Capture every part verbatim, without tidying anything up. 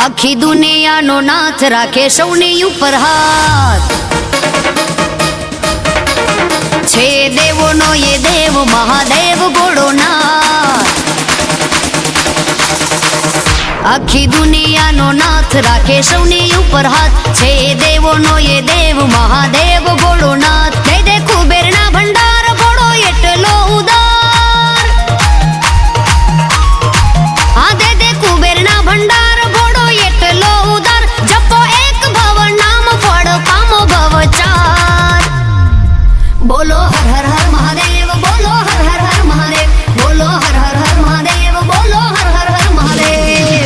आखी दुनिया नो नाथ राखे सौनी ऊपर हाथ। छे देवो नो ये देव महादेव गोड़ो नाथ। आखी दुनिया नो नाथ राखे सौनी ऊपर हाथ। छे देवो नो ये देव महादेव गोड़ो नाथ। दे दे कुबेर ना भंडार गोड़ो एटलो उदार। आ दे दे कुबेर ना भंडार गोड़ो एटलो उदार। जपो एक भव नाम फड़ पामो भव चार। बोलो हर हर हर महादेव, बोलो हर हर हर महादेव, बोलो हर हर हर महादेव, बोलो हर हर हर महादेव।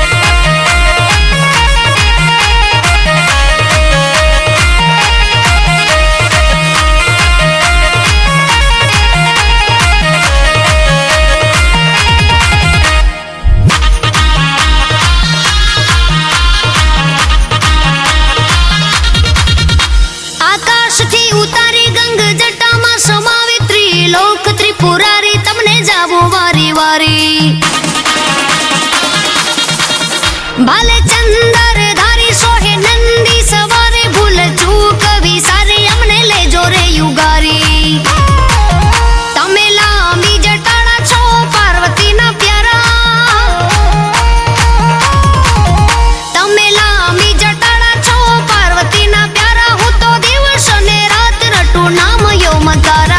आकाश थी उतारी गंग जटा में समावी त्रिलोक त्रिपुरारी। तमने जावो वारी वारी। भाले चंदर धारी सोहे नंदी सवारे। भूल चूक विसारे अमने ले जोरे युगारी। तमे लांबी जटाड़ा छो पार्वती ना प्यारा। तमे लांबी जटाड़ा छो पार्वती ना प्यारा। हूँ तो दिवस ने रात रटू नाम यो मतारा।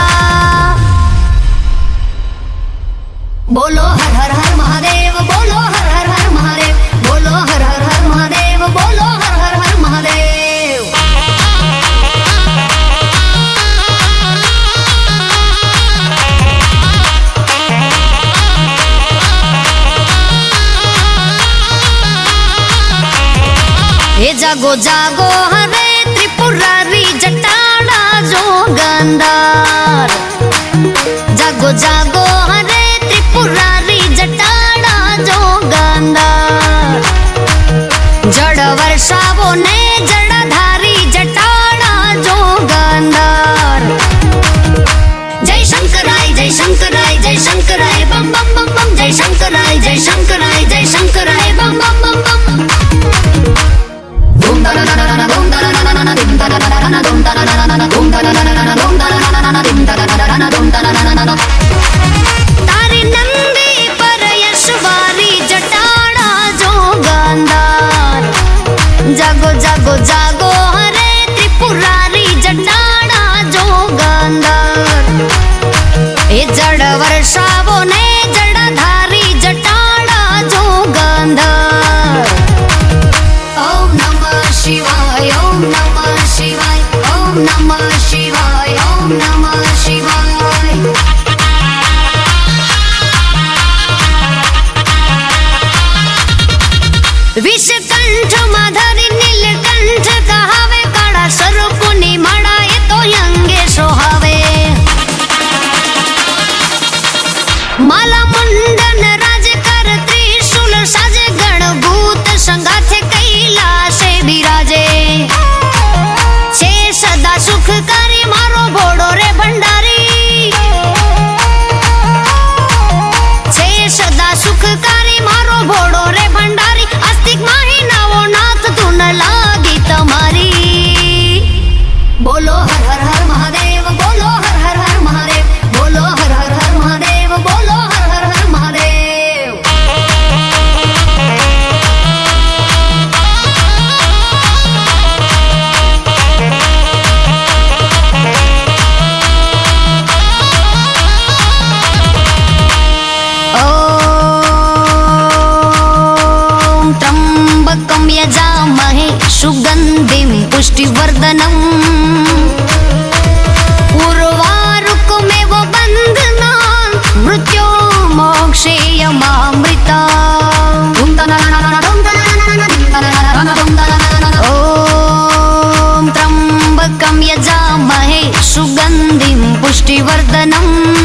बोलो हर हर हर महादेव, बोलो हर हर हर महादेव, बोलो हर हर हर महादेव, बोलो हर हर हर महादेव। हे जागो जागो हरे त्रिपुरारी जटाड़ा जोगंदार। जागो जागो हरे त्रिपुरारी जटाड़ा जोगंदार। जड़ वर्षावो ने जड़धारी जटाड़ा जोगंदार। जय शंकराय जय शंकराय जय शंकराय बम बम बम बम। जय शंकराय जय शंकराय जय शंकराय बम बम बम बम। धूम दा ना ना ना धूम दा ना ना ना धूम दा ना ना ना धूम दा ना ना ना धूम दा ना ना ना धूम दा ना ना ना धूम दा ना ना ना धूम दा ना ना ना। तारी नंदी पर यशवारी जटाड़ा जोगंदार। जागो जागो जागो हरे त्रिपुरारी जटाड़ा जोगंदार। ए जड़ वर्षावो ने जड़धारी जटाड़ा जोगंदार। ओम नमः शिवाय ओम नमः शिवाय ओम नमः शिवाय ओम नमः शिवाय। विषकंठ माधरी नीलकंठ कहावे। काड़ा सर्पुनी माड़ा ये तो यंगे सोहावे। माला मुंडन राज कर त्रिशूल साजे। गणभूत संगाथे कैलाशे विराजे। छे सदा सुखकारी मारो भोड़ो रे भंडारी। छे सदा सुखकारी मारो भोड़ो रे भंडारी। आस्तिक माही नवो नाथ तू न लागी तमारी। बोलो हर हर हर महादेव, बोलो हर हर हर महादेव, बोलो हर हर हर महादेव, बोलो हर हर हर महादेव। ओम त्र्यंबकं यजामहे सुगंधिं पुष्टिवर्धनम्। उर्वारुकमेव बन्धनान् मृत्यो मोक्षेयमामृता। ओम त्र्यंबकं यजामहे सुगंधिं पुष्टिवर्धनम्।